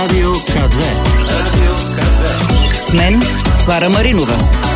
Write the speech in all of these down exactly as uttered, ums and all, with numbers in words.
Радио К две. С мен Клара Маринова.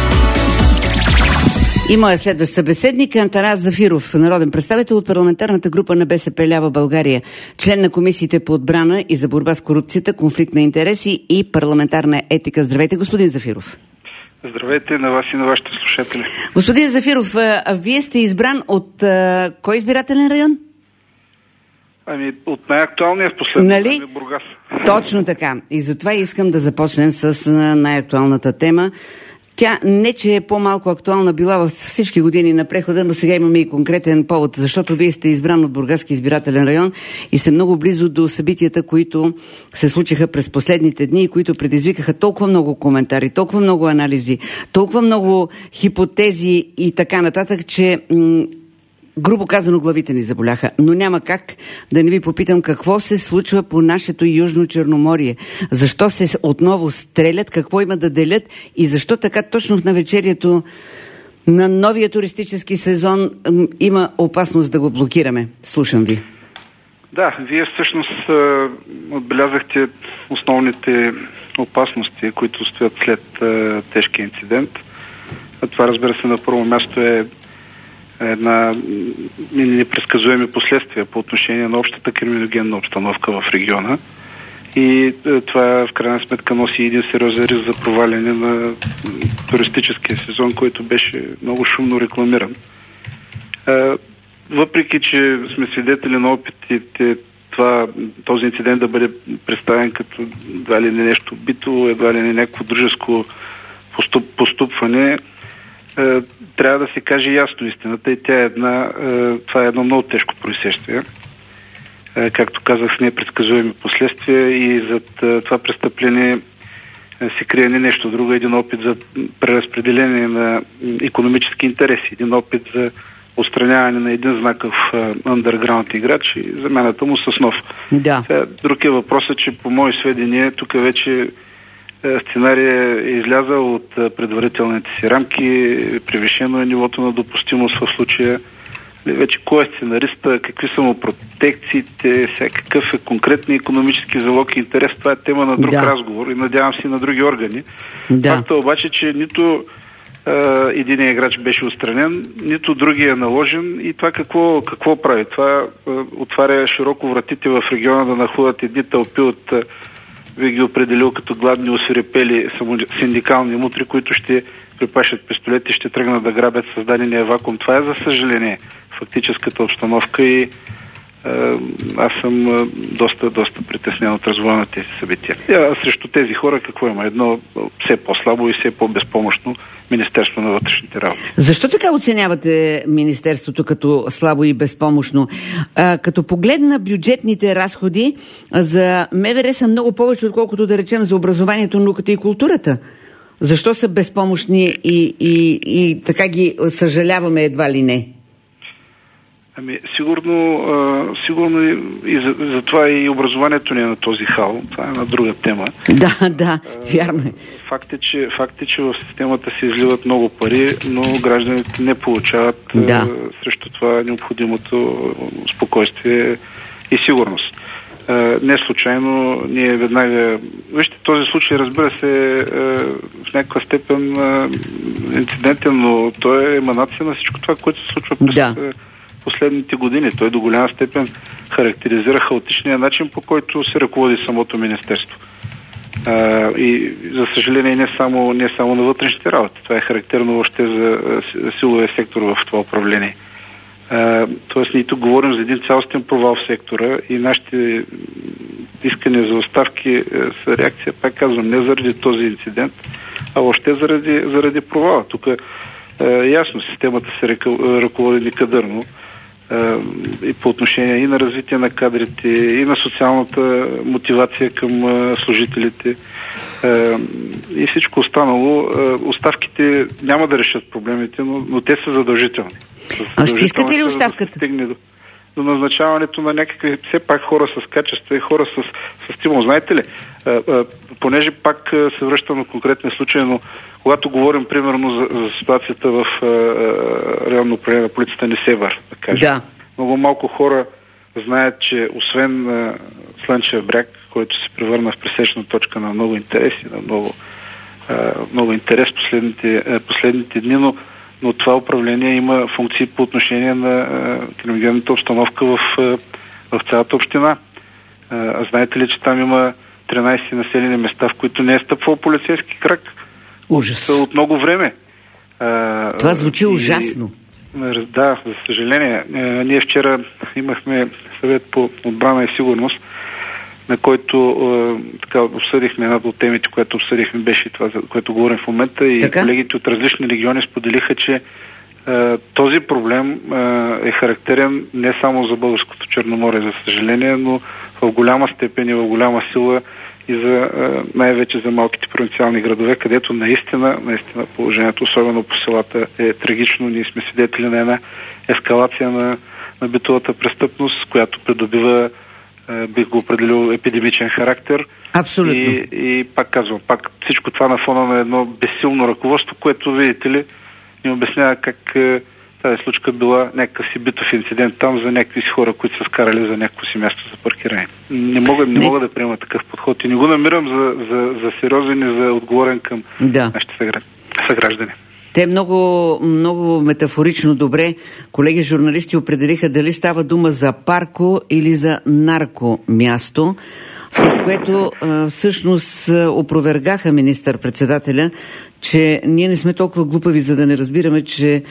И моя следващ събеседник е Атанас Зафиров, народен представител от парламентарната група на БСП лява България, член на комисиите по отбрана и за борба с корупцията, конфликт на интереси и парламентарна етика. Здравейте, господин Зафиров. Здравейте на вас и на вашите слушатели. Господин Зафиров, а, а вие сте избран от а, кой избирателен район? Ами, от най-актуалния в последно нали? време Бургас. Точно така. И затова искам да започнем с най-актуалната тема. Тя не, че е по-малко актуална била във всички години на прехода, но сега имаме и конкретен повод, защото вие сте избран от Бургаски избирателен район и сте много близо до събитията, които се случиха през последните дни и които предизвикаха толкова много коментари, толкова много анализи, толкова много хипотези и така нататък, че м- грубо казано главите ни заболяха. Но няма как да не ви попитам какво се случва по нашето Южно Черноморие. Защо се отново стрелят, какво има да делят и защо така точно в навечерието на новия туристически сезон има опасност да го блокираме. Слушам ви. Да, вие всъщност отбелязахте основните опасности, които стоят след тежкия инцидент. А това, разбира се, на първо място е една непредсказуеми последствия по отношение на общата криминогенна обстановка в региона. И това в крайна сметка носи един сериозен риск за проваляне на туристическия сезон, който беше много шумно рекламиран. Въпреки че сме свидетели на опитите това, този инцидент да бъде представен като едва ли не нещо битово, едва ли не някакво дружеско поступ, поступване, трябва да се каже ясно истината и тя е една, това е едно много тежко произшествие. Както казах, с непредсказуеми последствия и зад това престъпление се крие не нещо друго, един опит за преразпределение на икономически интереси, един опит за отстраняване на един знаков андерграунд играч и замяната му с нов. Да. Друг е въпросът, че по мои сведения тук вече сценария е излязъл от предварителните си рамки, превишено е нивото на допустимост в случая. Вече кой е сценариста, какви са му протекциите, какъв е конкретният икономически залог и интерес, това е тема на друг да. разговор и надявам се на други органи. Да. Факта обаче, че нито единият играч беше отстранен, нито другия е наложен и това какво, какво прави? Това отваря широко вратите в региона да нахлуват едни тълпи от ви ги определил като гладни, освирепели синдикални мутри, които ще припашат пистолети и ще тръгнат да грабят създадения вакуум. Това е, за съжаление, фактическата обстановка и е, аз съм е, доста, доста притеснен от развоя на тези събития. А срещу тези хора какво има? Едно все по-слабо и все по-безпомощно Министерство на вътрешните работи. Защо така оценявате Министерството като слабо и безпомощно? А, като погледна бюджетните разходи за МВР са много повече, отколкото да речем за образованието, науката и културата. Защо са безпомощни и, и, и така ги съжаляваме едва ли не? Ами, сигурно, а, сигурно и, и за, за това и образованието ни е на този хал. Това е на друга тема. Да, да, вярно е. Факт е, че, факт е, че в системата се изливат много пари, но гражданите не получават да. а, срещу това необходимото спокойствие и сигурност. А, не случайно ние веднага... Вижте, този случай, разбира се, е в някаква степен а, инцидентен, но той е еманация на всичко това, което се случва през да. последните години. Той до голяма степен характеризира хаотичния начин, по който се ръководи самото министерство. А, и за съжаление не само, не само на вътрешните работи. Това е характерно въобще за, за силовия сектор в това управление. А, тоест ние тук говорим за един цялостен провал в сектора и нашите искания за оставки са реакция, пак казвам, не заради този инцидент, а въобще заради, заради провала. Тук е ясно, системата се ръководи некадърно и по отношение и на развитие на кадрите, и на социалната мотивация към служителите и всичко останало. Оставките няма да решат проблемите, но, но те са задължителни. А ще искате ли оставката? Да до, до назначаването на някакви все пак хора с качества и хора с, с стимул. Знаете ли, понеже пак се връщам на конкретния случай, но когато говорим примерно за, за ситуацията в районно управление на полицията Несебър, да кажем. Да. Много малко хора знаят, че освен а, Слънчев бряг, който се превърна в пресечна точка на много интереси, на много, а, много интерес последните, а, последните дни, но, но това управление има функции по отношение на криминогенната обстановка в, а, в цялата община. А, а знаете ли, че там има тринайсет населени места, в които не е стъпвал полицейски крак? Ужас. От много време. А, това звучи и, ужасно. Да, за съжаление. Ние вчера имахме съвет по отбрана и сигурност, на който така обсъдихме една от темите, която обсъдихме, беше и това, за което говорим в момента, и така? Колегите от различни региони споделиха, че а, този проблем а, е характерен не само за българското Черноморие, за съжаление, но в голяма степен и в голяма сила и за най-вече за малките провинциални градове, където наистина, наистина положението, особено по селата, е трагично. Ние сме свидетели на една ескалация на, на битовата престъпност, която придобива, е, бих го определил, епидемичен характер. Абсолютно. И, и пак казвам, пак всичко това на фона на едно безсилно ръководство, което, видите ли, ни обяснява как е, тази случка била някакъв си битов инцидент там за някакви си хора, които са скарали за някакво си място за паркиране. Не мога, не, не. мога да приема такъв подход и не го намирам за, за, за сериозен и за отговорен към да. нашите съграждани. Те много, много метафорично добре, колеги журналисти, определиха дали става дума за парко или за нарко място, с което а, всъщност опровергаха министър-председателя, че ние не сме толкова глупави, за да не разбираме, че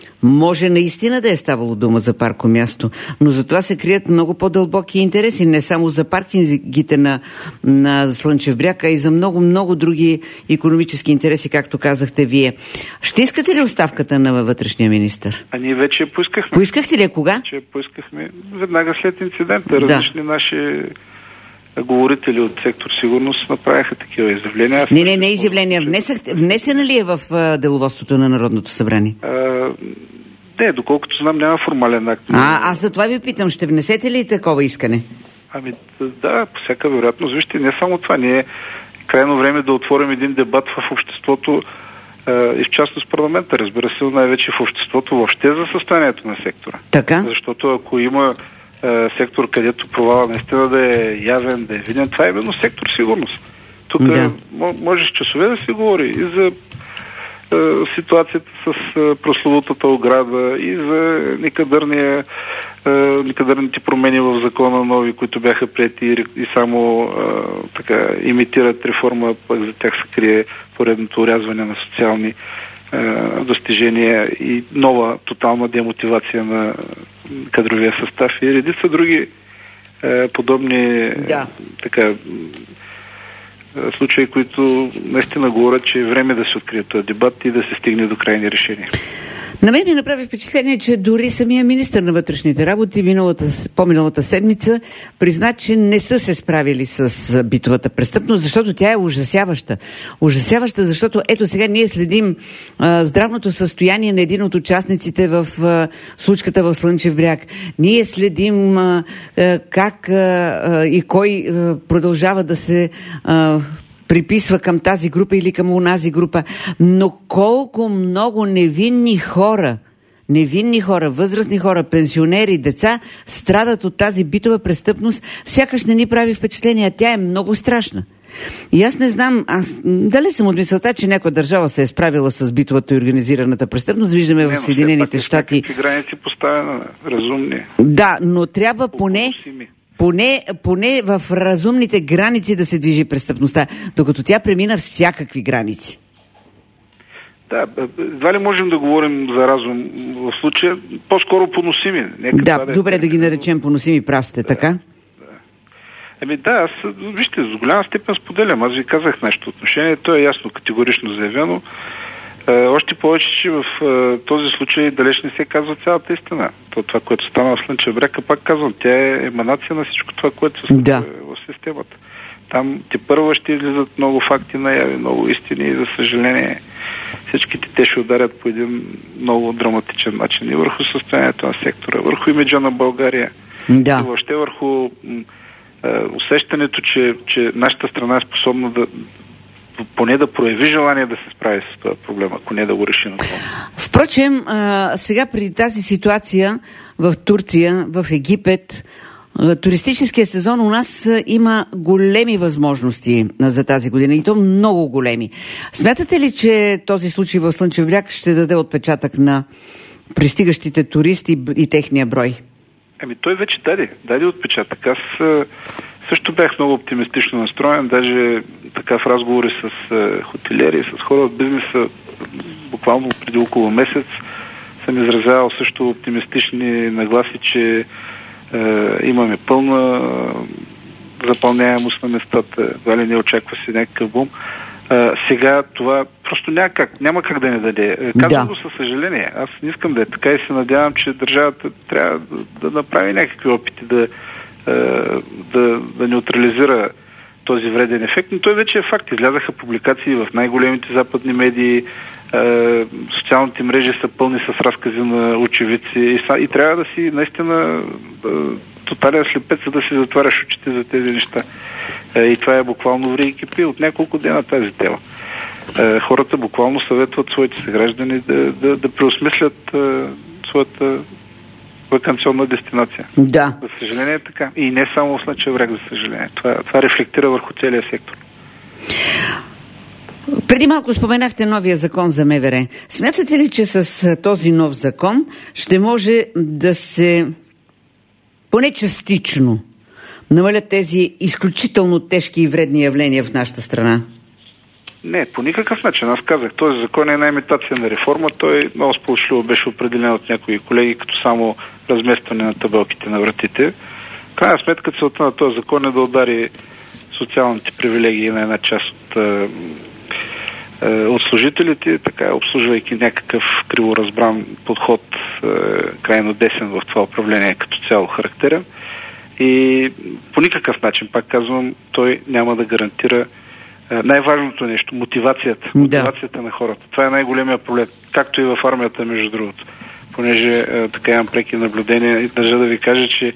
може наистина да е ставало дума за парко място, но за това се крият много по-дълбоки интереси, не само за паркингите на, на Слънчев бряг, а и за много-много други икономически интереси, както казахте вие. Ще искате ли оставката на вътрешния министър? А ние вече я поискахме. Поискахте ли? Кога? Вече поискахме веднага след инцидента. Различни да. наши говорители от сектор сигурност направиха такива изявления. Аз не, не, не изявления. Внесахте, внесена ли е в а, деловодството на Народното събрание? А, не, доколкото знам, няма формален акт. А, аз за това ви питам, ще внесете ли такова искане? Ами да, по всяка вероятност. Вижте, не само това. Ние е крайно време да отворим един дебат в обществото а, и в частност парламента, разбира се, най-вече в обществото въобще за състоянието на сектора. Така? Защото ако има сектор, където провала наистина да е явен, да е виден, това е именно сектор сигурност. Тук да. може с часове да се говори и за е, ситуацията с е, прословутата ограда, и за некадърния, е, некадърните промени в закона нови, които бяха приети и, и само е, така имитират реформа, пък за тях се крие поредното урязване на социални достижения и нова тотална демотивация на кадровия състав и редица други е, подобни да. така случаи, които наистина говорят, че е време да се открие този дебат и да се стигне до крайни решения. На мен ми направи впечатление, че дори самия министър на вътрешните работи миналата, по-миналата седмица призна, че не са се справили с битовата престъпност, защото тя е ужасяваща. Ужасяваща, защото ето сега ние следим а, здравното състояние на един от участниците в а, случката в Слънчев бряг. Ние следим а, а, как а, и кой а, продължава да се а, приписва към тази група или към онази група. Но колко много невинни хора, невинни хора, възрастни хора, пенсионери, деца страдат от тази битова престъпност, сякаш не ни прави впечатление. Тя е много страшна. И аз не знам, аз дали съм от мисълта, че някоя държава се е справила с битовата и организираната престъпност. Виждаме не, в Съединените щати. Какви граници поставяне, разумни. Да, но трябва поне... Поне, поне в разумните граници да се движи престъпността, докато тя премина всякакви граници. Да, едва ли можем да говорим за разум в случая, по-скоро поносими. Нека да, добре да, да ги наречем поносими, прав сте, да, така? Да. Еми да, аз, вижте, с голяма степен споделям. Аз ви казах нашето отношение, то е ясно, категорично заявено. Е, още повече, че в е, този случай далеч не се казва цялата истина. То, това, което стана в Слънчев бряг, пак казвам, тя е еманация на всичко това, което се случва да. в системата. Там те първо ще излизат много факти наяви, много истини и за съжаление всичките те ще ударят по един много драматичен начин и върху състоянието на сектора, върху имиджа на България да. и въобще върху е, усещането, че, че нашата страна е способна да поне да прояви желание да се справи с това проблема, ако не да го реши напълно. Впрочем, а, сега преди тази ситуация в Турция, в Египет, Туристическия сезон у нас има големи възможности за тази година и то много големи. Смятате ли, че този случай в Слънчев бряг ще даде отпечатък на пристигащите туристи и техния брой? Ами той вече даде, даде отпечатък. Аз също бях много оптимистично настроен, даже така в разговори с хотелиери, с хора от бизнеса, буквално преди около месец съм изразявал също оптимистични нагласи, че е, имаме пълна е, запълняемост на местата, дали не очаква се някакъв бум. Е, сега това просто няма как, няма как да не даде. Казвам да. го със съжаление. Аз не искам да е така и се надявам, че държавата трябва да, да направи някакви опити да, е, да, да неутрализира този вреден ефект, но той вече е факт. Излязаха публикации в най-големите западни медии, е, социалните мрежи са пълни с разкази на очевидци и, и трябва да си наистина е, тотален слепец, за да си затваряш очите за тези неща. Е, и това е буквално ври и кипи от няколко дена тази тема. Е, хората буквално съветват своите съграждани да, да, да преосмислят е, своята ваканционна дестинация. Да. За съжаление е така. И не само в Слънчев бряг, за съжаление. Това, това рефлектира върху целия сектор. Преди малко споменахте новия закон за МВР. Смятате ли, че с този нов закон ще може да се поне частично намалят тези изключително тежки и вредни явления в нашата страна? Не, по никакъв начин. Аз казах, този закон е една имитация на реформа. Той много сполучливо беше определен от някои колеги като само разместване на табелките на вратите. В крайна сметка целта на този закон е да удари социалните привилегии на една част от, е, е, от служителите, така обслужвайки някакъв криворазбран подход, е, крайно десен в това управление като цяло характерен. И по никакъв начин, пак казвам, той няма да гарантира най-важното нещо, мотивацията. Да. Мотивацията на хората. Това е най-големия проблем. Както и в армията, между другото. Понеже е, така имам преки наблюдения и държа да ви кажа, че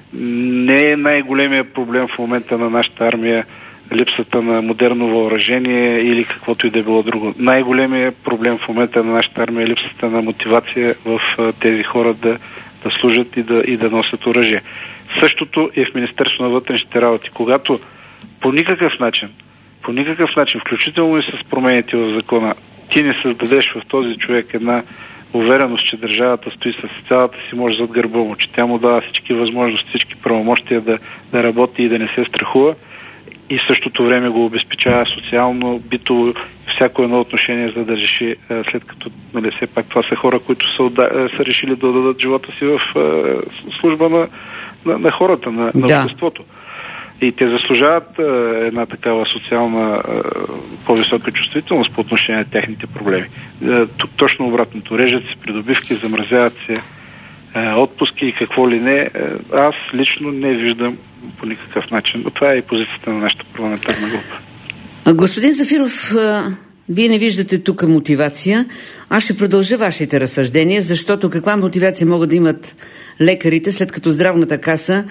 не е най-големия проблем в момента на нашата армия липсата на модерно въоръжение или каквото и да е било друго. Най-големият проблем в момента на нашата армия е липсата на мотивация в е, тези хора да, да служат и да, и да носят оръжие. Същото е в Министерството на вътрешните работи. Когато по никакъв начин по никакъв начин, включително и с промените в закона, ти не създадеш в този човек една увереност, че държавата стои с цялата си мощ зад гърба му, че тя му дава всички възможности, всички правомощия да, да работи и да не се страхува и в същото време го обезпечава социално, битово, всяко едно отношение, за да реши, след като, нали, все пак това са хора, които са, отда... са решили да дадат живота си в служба на, на, на хората, на, на да. обществото. И те заслужават е, една такава социална е, по-висока чувствителност по отношение на техните проблеми. Е, тук точно обратното. Режат се придобивки, замразяват се е, отпуски и какво ли не. Е, аз лично не виждам по никакъв начин. Но това е и позицията на нашата парламентарна група. Господин Зафиров, вие не виждате тук мотивация. Аз ще продължа вашите разсъждения, защото каква мотивация могат да имат лекарите, след като здравната каса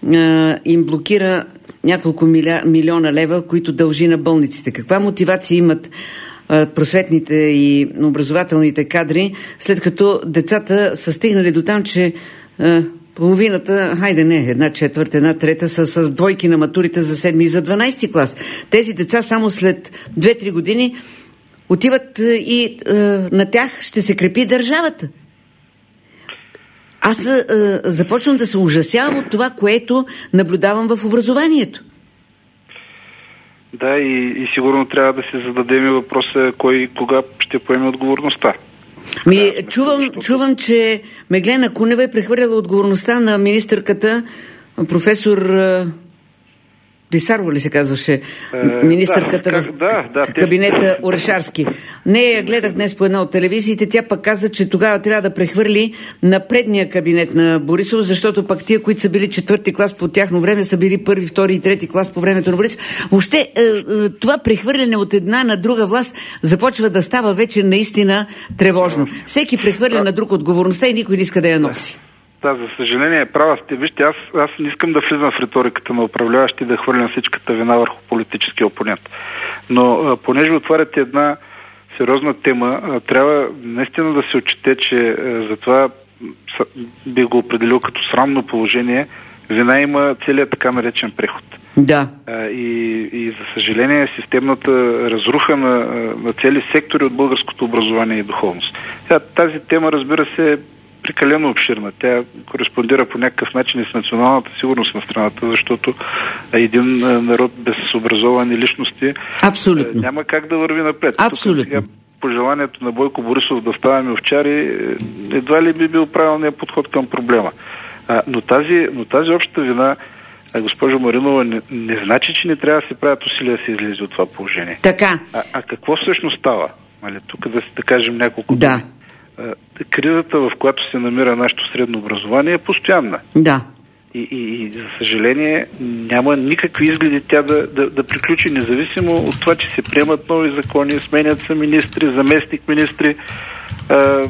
им блокира няколко миля, милиона лева, които дължи на болниците. Каква мотивация имат а, просветните и образователните кадри, след като децата са стигнали до там, че а, половината, хайде не, една четвърта, една трета са с двойки на матурите за седми и за дванайсети клас. Тези деца само след две-три години отиват и а, на тях ще се крепи държавата. Аз а, започвам да се ужасявам от това, което наблюдавам в образованието. Да, и, и сигурно трябва да си зададем въпроса кой кога ще поеме отговорността. Ми, да, чувам, защото... чувам, че Меглена Кунева е прехвърляла отговорността на министърката професор Клисарова ли се казваше? Е, министърката да, в да, да, кабинета те... Орешарски. Не, я гледах днес по една от телевизиите. Тя пък каза, че тогава трябва да прехвърли на предния кабинет на Борисов, защото пък тия, които са били четвърти клас по тяхно време, са били първи, втори и трети клас по времето на Борисов. Въобще, това прехвърляне от една на друга власт започва да става вече наистина тревожно. Всеки прехвърля на друг отговорността и никой не иска да я носи. Да, за съжаление, права сте. Вижте, аз, аз не искам да влизам в риториката на управляващи и да хвърлям всичката вина върху политическия опонент. Но а, понеже отваряте една сериозна тема, а, трябва наистина да се отчете, че а, затова би го определил като срамно положение вина има целият така наречен преход. Да. А, и, и за съжаление системната разруха на, на цели сектори от българското образование и духовност. Тя, тази тема, разбира се, е прекалено обширна. Тя кореспондира по някакъв начин и с националната сигурност на страната, защото един народ без образовани личности Абсолютно. няма как да върви напред. Абсолютно. Тук сега пожеланието на Бойко Борисов да ставаме овчари едва ли би бил правилният подход към проблема. А, но, тази, но тази обща вина, госпожо Маринова, не, не значи, че не трябва да се правят усилия да се излезе от това положение. Така. А, а какво всъщност става? Нали, тук да, да кажем няколко да. думи. Кризата, в която се намира нашето средно образование, е постоянна. Да. И, и, и за съжаление няма никакви изгледи тя да, да, да приключи, независимо от това, че се приемат нови закони, сменят се министри, заместник министри. А,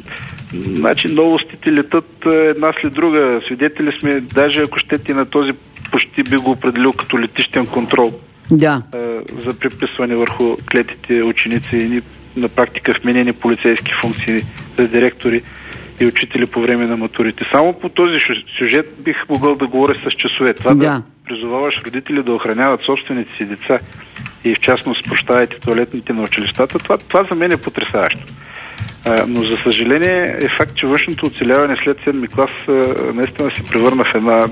значи новостите летат една след друга. Свидетели сме, даже ако щете, на този почти би го определил като летищен контрол. Да. А, за приписване върху клетите ученици и на практика вменени полицейски функции за директори и учители по време на матурите. Само по този сюжет бих могъл да говоря с часове. Това да, да призоваваш родители да охраняват собствените си деца и в частност, прощавайте, туалетните на училищата, това, това за мен е потресаващо. А, но за съжаление е факт, че външното оцеляване след седми клас а, наистина се превърна в една,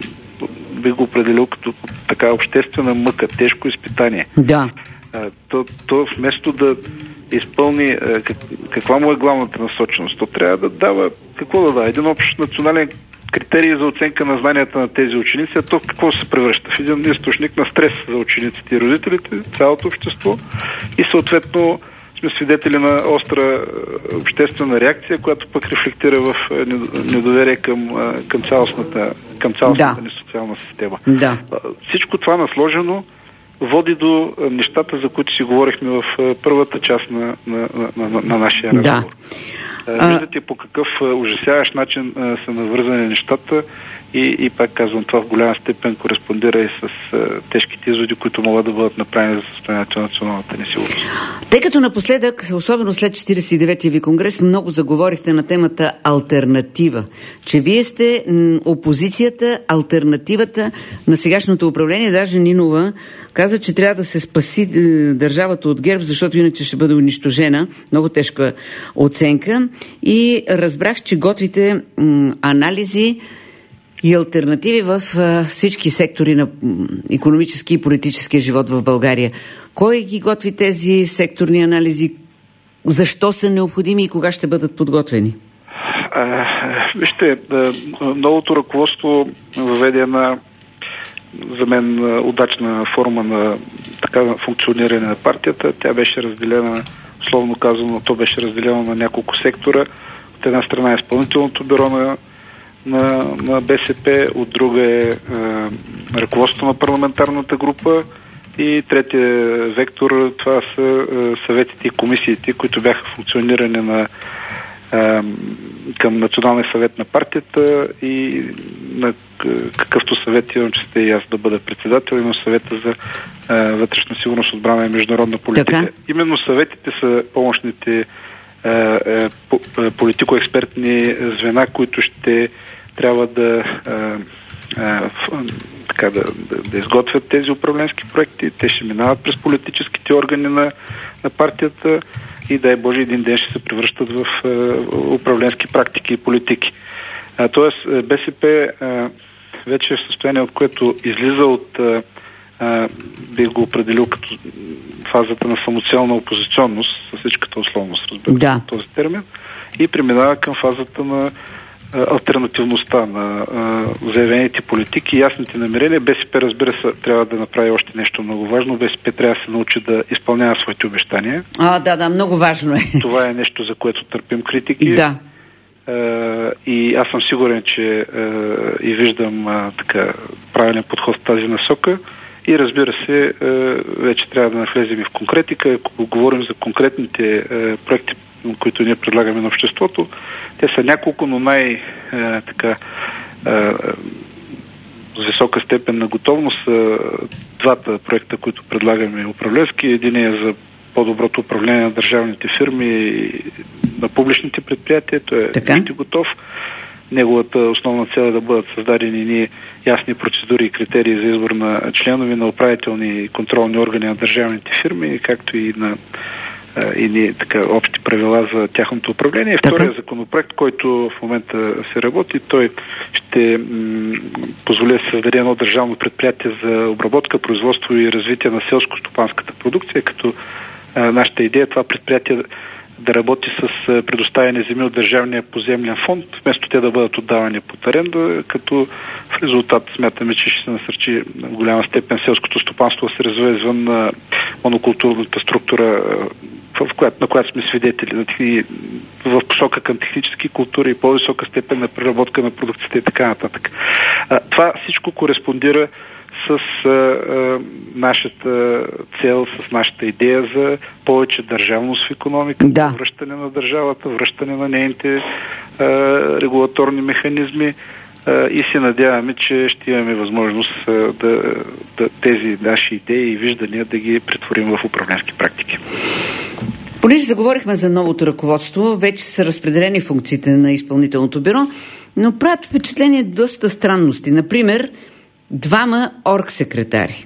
бих го определил като така обществена мъка, тежко изпитание. Да. А, то, то вместо да изпълни как, каква му е главната насоченост, то трябва да дава, какво да дава? Един общ национален критерий за оценка на знанията на тези ученици, а то какво се превръща? В един източник на стрес за учениците и родителите, цялото общество и съответно сме свидетели на остра обществена реакция, която пък рефлектира в недоверие към, към цялостната, към цялостната да. ни социална система. Да. Всичко това насложено води до нещата, за които си говорихме в първата част на, на, на, на, на нашия разговор. Да. Виждате по какъв ужасяващ начин са навързани нещата и, и пак казвам, това в голяма степен кореспондира и с тежките изводи, които могат да бъдат направени за състоянието на националната несигурност. Тъй като напоследък, особено след четиридесет и деветия ви конгрес, много заговорихте на темата алтернатива, че вие сте м, опозицията, алтернативата на сегашното управление. Даже Нинова каза, че трябва да се спаси е, държавата от ГЕРБ, защото иначе ще бъде унищожена. Много тежка оценка. И разбрах, че готвите м, анализи и алтернативи в а, всички сектори на м, икономически и политическия живот в България. Кой ги готви тези секторни анализи? Защо са необходими и кога ще бъдат подготвени? А, вижте, новото ръководство въведе една за мен удачна форма на така функциониране на партията. Тя беше разделена, условно казано, то беше разделено на няколко сектора. От една страна е изпълнителното бюро на на, на БСП, от друга е, е ръководството на парламентарната група и третия вектор, това са е, съветите и комисиите, които бяха функционирани на, е, към Националния съвет на партията и на какъвто съвет имам честа и аз да бъда председател, имам съвета за е, вътрешна сигурност, отбрана и международна политика. Така? Именно съветите са помощните политико-експертни звена, които ще трябва да, а, а, така, да, да, да изготвят тези управленски проекти. Те ще минават през политическите органи на, на партията и дай Боже един ден ще се превръщат в а, управленски практики и политики. А, тоест БСП а, вече е в състояние, от което излиза от а, а, бих го определил като фазата на самоцелна опозиционност, с всичката условност, разбира да. този термин, и преминава към фазата на а, алтернативността на а, заявените политики и ясните намерения. БСП, разбира се, трябва да направи още нещо много важно. БСП трябва да се научи да изпълнява своите обещания. А, да, да, много важно е. Това е нещо, за което търпим критики. Да. Uh, и аз съм сигурен, че uh, и виждам uh, така правилен подход в тази насока. И разбира се, вече трябва да навлезем и в конкретика. Ако говорим за конкретните проекти, които ние предлагаме на обществото, те са няколко, но най- така с висока степен на готовност са двата проекта, които предлагаме управленски. Един е за по-доброто управление на държавните фирми и на публичните предприятия. Той е почти готов. неговата основна цел е да бъдат създадени ни ясни процедури и критерии за избор на членове на управителни и контролни органи на държавните фирми, както и на и ни, така, общи правила за тяхното управление. Втория законопроект, който в момента се работи, той ще м- позволи да се създаде едно държавно предприятие за обработка, производство и развитие на селско-стопанската продукция, като а, нашата идея е това предприятие да работи с предоставяне земи от държавния поземлен фонд, вместо те да бъдат отдавани под аренда, като в резултат смятаме, че ще се насърчи в голяма степен селското стопанство да се развива извън монокултурната структура, в която, на която сме свидетели, в посока към технически култури и по-висока степен на преработка на продукцията и така нататък. Това всичко кореспондира с а, а, нашата цел, с нашата идея за повече държавност в икономиката, да. връщане на държавата, връщане на нейните а, регулаторни механизми а, и се надяваме, че ще имаме възможност а, да, да тези наши идеи и виждания да ги претворим в управленски практики. Понеже заговорихме за новото ръководство, вече са разпределени функциите на изпълнителното бюро, но правят впечатление доста странности. Например, двама оргсекретари.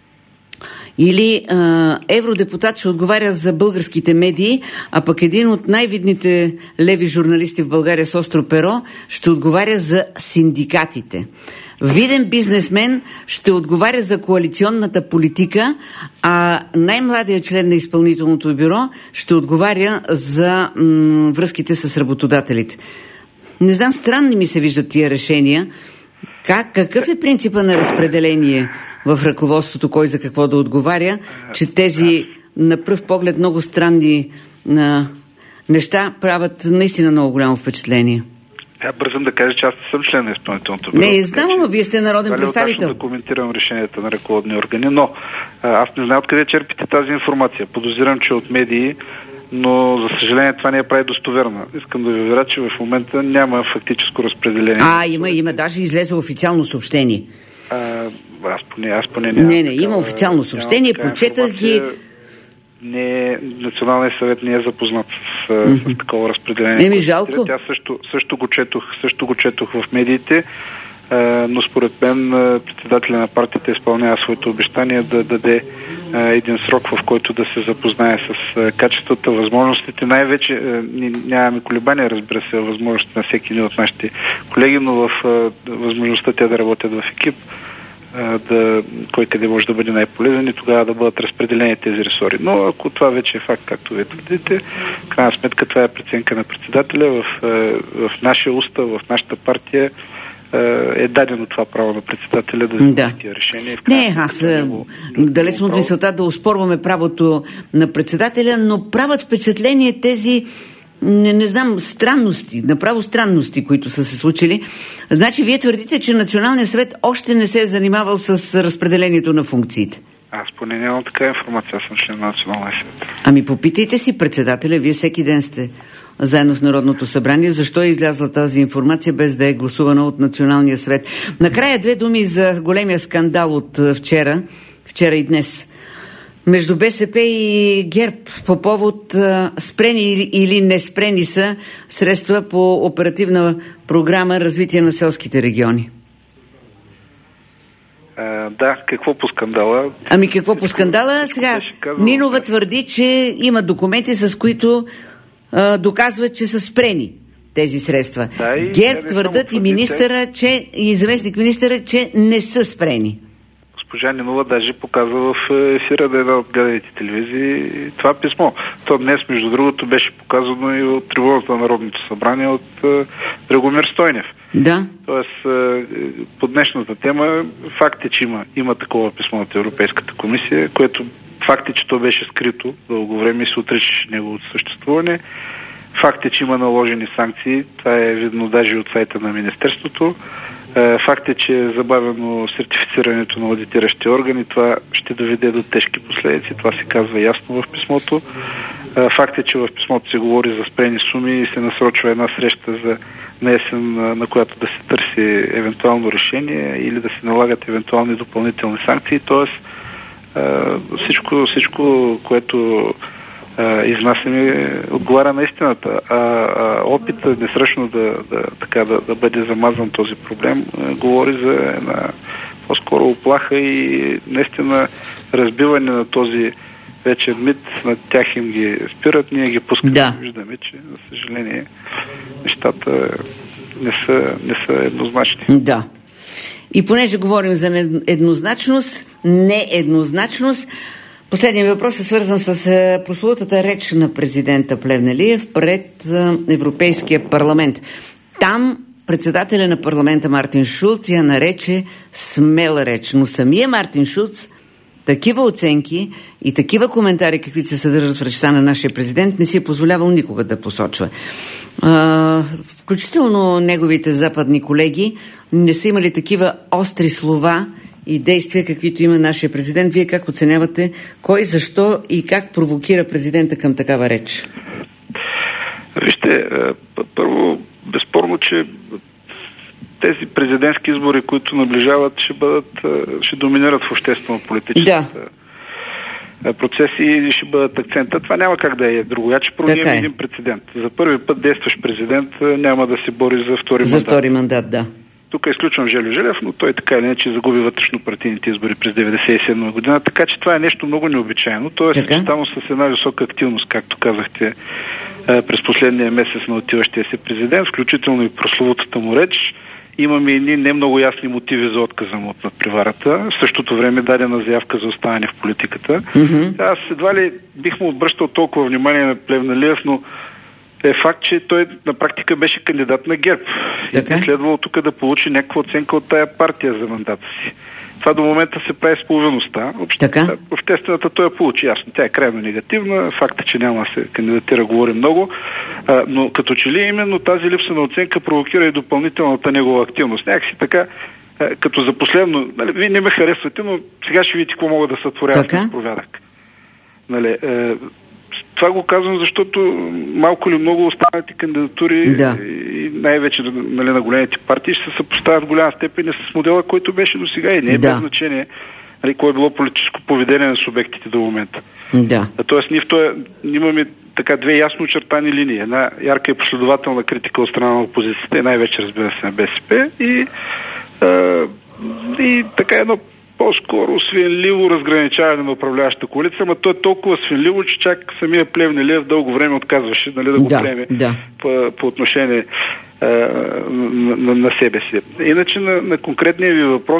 Или а, евродепутат ще отговаря за българските медии, а пък един от най-видните леви журналисти в България с остро перо ще отговаря за синдикатите. Виден бизнесмен ще отговаря за коалиционната политика, а най-младият член на изпълнителното бюро ще отговаря за м- връзките с работодателите. Не знам, странни ми се виждат тия решения. Как, какъв е принципа на разпределение в ръководството, кой за какво да отговаря, че тези на пръв поглед много странни на, неща правят наистина много голямо впечатление? Я бързам да кажа, че аз не съм член на изпълнителното бюро. Не, знам, но вие сте народен представител. Да коментирам решенията на ръководни органи, но аз не знам откъде черпите тази информация. Подозирам, че от медии, но за съжаление това не е прави достоверно. Искам да ви уверя, че в момента няма фактическо разпределение. А, има, има. Даже излезе официално съобщение. А, аз поне, аз поне нямам. Не, не, такава, има официално съобщение, прочетах ги. Не, Националният съвет не е запознат с, mm-hmm. с такова разпределение. Еми, жалко. Тя също, също, го четох, също го четох в медиите, но според мен председателя на партията изпълнява своето обещание да даде един срок, в който да се запознае с качествата, възможностите. Най-вече нямаме колебания, разбира се, възможностите на всеки един от нашите колеги, но в възможността те да работят в екип, да, кой къде може да бъде най-полезен и тогава да бъдат разпределени тези ресори. Но ако това вече е факт, както вие твърдите, в крайна сметка това е преценка на председателя. В, в нашия устав, в нашата партия е дадено това право на председателя да вземе да. тия решения. Не, аз далеч съм от мисълта да оспорваме правото на председателя, но правят впечатление тези Не, не знам, странности, направо странности, които са се случили. Значи, вие твърдите, че Националният съвет още не се е занимавал с разпределението на функциите. Аз поне нямам така информация, аз съм член на Националния съвет. Ами попитайте си председателя, вие всеки ден сте заедно в Народното събрание, защо е излязла тази информация без да е гласувана от Националния съвет. Накрая две думи за големия скандал от вчера, вчера и днес. Между БСП и ГЕРБ по повод а, спрени или, или не спрени са средства по оперативна програма развитие на селските региони. А, да, какво по скандала? Ами какво по скандала? Сега Нинова твърди, че има документи, с които а, доказват, че са спрени тези средства. Да, и ГЕРБ твърдат и министъра, че, и заместник министъра, че не са спрени. Госпожа Нинова даже показва в ефира да една от гледаните телевизии това писмо. То днес, между другото, беше показано и от трибуната на Народното събрание от е, Драгомир Стойнев. Да. Тоест, е, по днешната тема, факт е, че има, има такова писмо от Европейската комисия, което факт е, че то беше скрито дълго време и се отричаше неговото съществуване. Факт е, че има наложени санкции. Това е видно даже от сайта на Министерството. Факт е, че е забавено сертифицирането на аудитиращи органи. Това ще доведе до тежки последици. Това се казва ясно в писмото. Факт е, че в писмото се говори за спрени суми и се насрочва една среща за на есен, на която да се търси евентуално решение или да се налагат евентуални допълнителни санкции. Тоест всичко, всичко което а, изнасяме, отговаря на истината. А, а опита несръчно да, да, така, да, да бъде замазан този проблем а, говори за една по-скоро оплаха и наистина разбиване на този вече мит, на тях им ги спират, ние ги пускаме. Да. Виждаме, че, за съжаление, нещата не са, не са еднозначни. Да. И понеже говорим за еднозначност, нееднозначност, последният въпрос е свързан с прословутата реч на президента Плевнелиев пред Европейския парламент. Там председателя на парламента Мартин Шулц я нарече смела реч, но самия Мартин Шулц такива оценки и такива коментари, каквито се съдържат в речта на нашия президент, не си е позволявал никога да посочва. А, включително неговите западни колеги не са имали такива остри слова и действия, каквито има нашия президент. Вие как оценявате кой, защо и как провокира президента към такава реч? Вижте, първо, безспорно, че тези президентски избори, които наближават, ще бъдат, ще доминират в обществено-политическата да. процеси и ще бъдат акцента. Това няма как да е другояче. Първо имаме един прецедент. За първи път действащ президент няма да се бори за втори за мандат. За втори мандат, да. Тук изключвам Желю Желев, но той така или иначе загуби вътрешно-партийните избори през деветдесет и седма година, така че това е нещо много необичайно. То е съчетано с една висока активност, както казахте, през последния месец на отиващия си президент, включително и прословутата му реч. Имаме и не много ясни мотиви за отказа му от надпреварата. В същото време дадена заявка за оставане в политиката. Mm-hmm. Аз едва ли бих му обръщал толкова внимание на Плевнелиев, но е факт, че той на практика беше кандидат на ГЕРБ. Така? И следвало тук да получи някаква оценка от тая партия за мандата си. Това до момента се прави с половиността. Обще, обществената той я получи ясно. Тя е крайно негативна. Факта, че няма да се кандидатира, говори много. А, но като че ли именно тази липса на оценка провокира и допълнителната негова активност. Някакси така, а, като за последно, нали, вие не ме харесвате, но сега ще видите какво мога да сътворя с провядък. Нали, е, това го казвам, защото малко или много останалите кандидатури да. и най-вече нали, на големите партии ще се съпоставят в голяма степен с модела, който беше до сега и не е да. без значение нали, кое е било политическо поведение на субектите до момента. Да. А, тоест ние в това имаме така две ясно очертани линии. Една ярка и последователна критика от страна на опозицията и най-вече разбира се на БСП и, а, и така едно по-скоро свенливо разграничаване на управляващата коалиция, но то е толкова свенливо, че чак самия Плевнелиев дълго време отказваше нали, да го да, приеме да. По, по отношение а, на, на, на себе си. Иначе на, на конкретния ви въпрос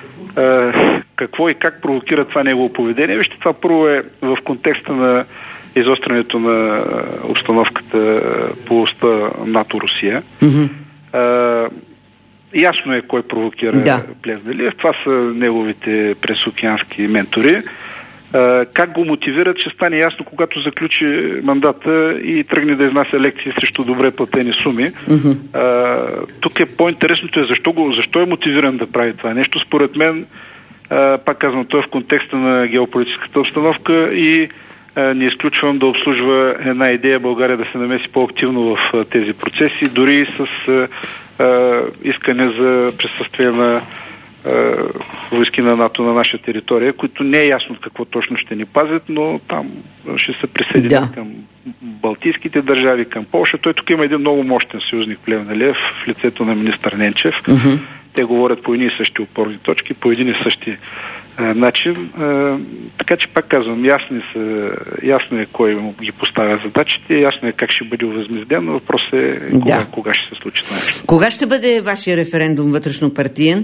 а, какво и как провокира това негово поведение, вижте, това първо е в контекста на изострянето на обстановката по оста НАТО-Русия. Mm-hmm. А, Ясно е кой провокира да. Плевнелиев. Това са неговите пресокеански ментори. А, как го мотивират, ще стане ясно, когато заключи мандата и тръгне да изнася лекции срещу добре платени суми. Mm-hmm. А, тук е по-интересното е защо, го, защо е мотивиран да прави това нещо. Според мен, а, пак казвам, той е в контекста на геополитическата обстановка и а, не изключвам да обслужва една идея България да се намеси по-активно в а, тези процеси, дори и с а, Uh, искане за присъствие на uh, войски на НАТО на наша територия, които не е ясно какво точно ще ни пазят, но там ще се присъединят да. към Балтийските държави, към Полша. Той тук има един много мощен съюзник Плевнелиев в лицето на министър Ненчев. Uh-huh. Те говорят по едни и същи опорни точки, по един и същи uh, начин. Uh, така че пак казвам, ясно, са, ясно е кой му ги поставя задачите, ясно е как ще бъде възмезден, но въпрос е кога, да. кога ще се случи това нещо. Кога ще бъде вашия референдум вътрешно-партиен?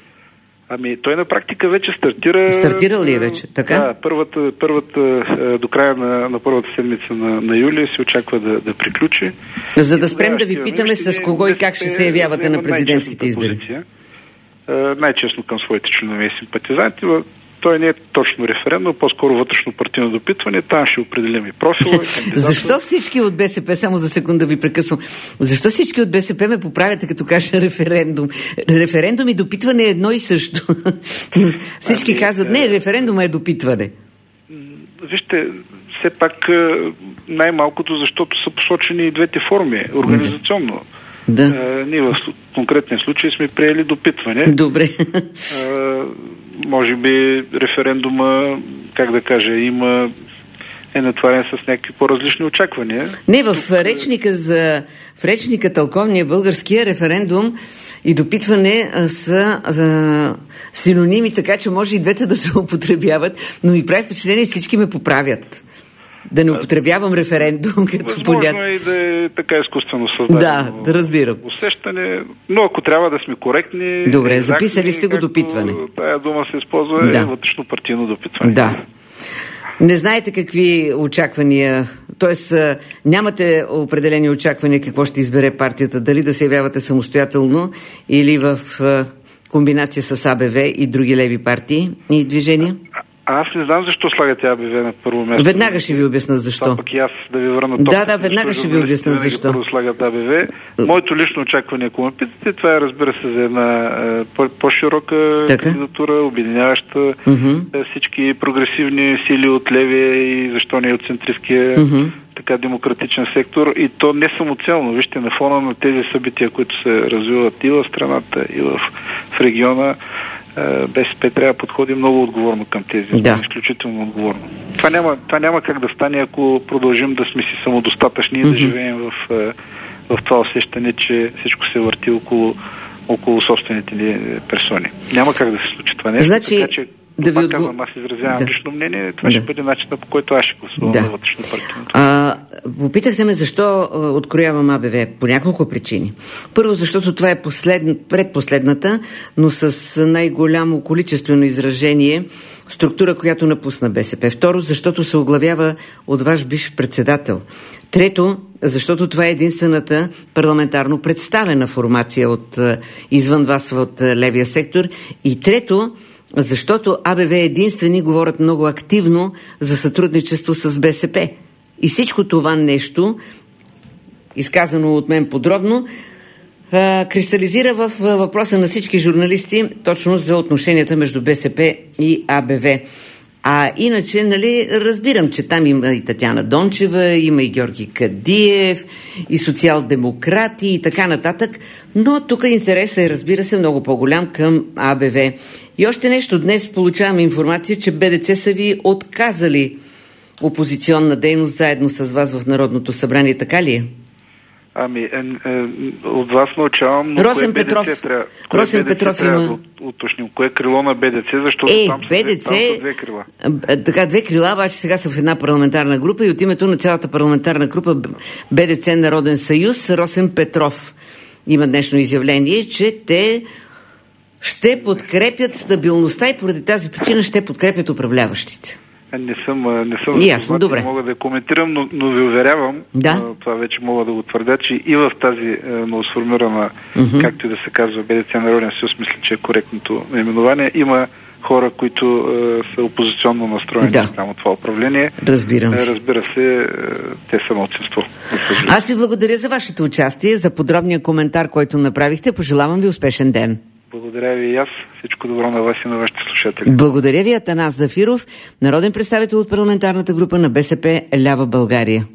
Ами, той на практика вече стартира... Стартирал ли е вече, така? Да, първата, първата до края на, на първата седмица на, на юли се очаква да, да приключи. За да спрем да ви питаме с кого и как ще се явявате на президентските избори. Най-честно към своите членове и симпатизанти. Той не е точно референдум, по-скоро вътрешно партийно допитване. Там ще определим и профила. Защо всички от БСП, само за секунда ви прекъсвам, защо всички от БСП ме поправяте, като кажа референдум? Референдум и допитване е едно и също. Всички ами, казват, не, референдума е допитване. Вижте, все пак най-малкото, защото са посочени и двете форми, организационно. Да. А, ние в конкретния случай сме приели допитване. Добре. А, може би референдума, как да кажа, има е натварен с някакви по-различни очаквания. Не, в речника за в речника тълковния българския референдум и допитване са а, синоними, така че може и двете да се употребяват, но ми прави впечатление, всички ме поправят. Да не употребявам референдум като възможно понят... е и да е така изкуствено създадено. Да, да разбирам. Усещане, но ако трябва да сме коректни... Добре, екзактни, записали сте го допитване. Тая дума се използва да. е вътрешно партийно допитване. Да. Не знаете какви очаквания, т.е. нямате определени очаквания какво ще избере партията, дали да се явявате самостоятелно или в комбинация с АБВ и други леви партии и движения? Аз не знам защо слагате АБВ на първо място. Веднага ще ви обясна защо. Това пък и аз да ви върна тока. Да, да, веднага ще ви обясна защо. Първо слагат АБВ. Моето лично очакване, ако ме питате, това е, разбира се, за една е, по-широка така? кандидатура, обединяваща uh-huh. всички прогресивни сили от левия и защо не и от центристския uh-huh. така демократичен сектор. И то не самоцелно. Вижте, на фона на тези събития, които се развиват и в страната, и в, в региона, БСП трябва да подходи много отговорно към тези. Да. Изключително отговорно. Това няма, това няма как да стане, ако продължим да сме си самодостатъчни и mm-hmm. да живеем в, в това усещане, че всичко се върти около, около собствените ни персони. Няма как да се случи това нещо. Значи, така че, да ви отго... казвам, аз изразявам да. лично мнение, това да. ще бъде начинът, по който аз ще гласувам да. на вътрешно партийното. А, попитахте ме защо а, откроявам АБВ. По няколко причини. Първо, защото това е послед... предпоследната, но с най-голямо количествено изражение структура, която напусна БСП. Второ, защото се оглавява от ваш бивш председател. Трето, защото това е единствената парламентарно представена формация от извън вас от левия сектор. И трето, защото АБВ единствени говорят много активно за сътрудничество с БСП. И всичко това нещо, изказано от мен подробно, кристализира в въпроса на всички журналисти точно за отношенията между БСП и АБВ. А иначе, нали, разбирам, че там има и Татяна Дончева, има и Георги Кадиев, и социал-демократи и така нататък, но тук интересът е, разбира се, много по-голям към АБВ. И още нещо, днес получаваме информация, че БДЦ са ви отказали опозиционна дейност заедно с вас в Народното събрание, така ли е? Ами, е, е, от вас научавам, но Росен кое Петров, БДЦ трябва, Росен кое Петров трябва има... да уточним? Кое е крило на БДЦ, защото е, там, БДЦ... са, там са две крила. Така, две крила, обаче сега са в една парламентарна група и от името на цялата парламентарна група БДЦ Народен съюз, Росен Петров има днешно изявление, че те ще подкрепят стабилността и поради тази причина ще подкрепят управляващите. Не съм, не съм ясно, добре. Не мога да коментирам, но, но ви уверявам, да? това вече мога да го твърдя, че и в тази е, новосформирана, mm-hmm. както и да се казва, БДЦ Народен съюз, мисля, че е коректното наименование, има хора, които е, са опозиционно настроени да. Само това управление. Разбирам. Е, разбира се, е, те са малцинство. Аз ви благодаря за вашето участие, за подробния коментар, който направихте. Пожелавам ви успешен ден. Благодаря ви и аз. Всичко добро на вас и на вашите слушатели. Благодаря ви, Атанас Зафиров, народен представител от парламентарната група на БСП Лява България.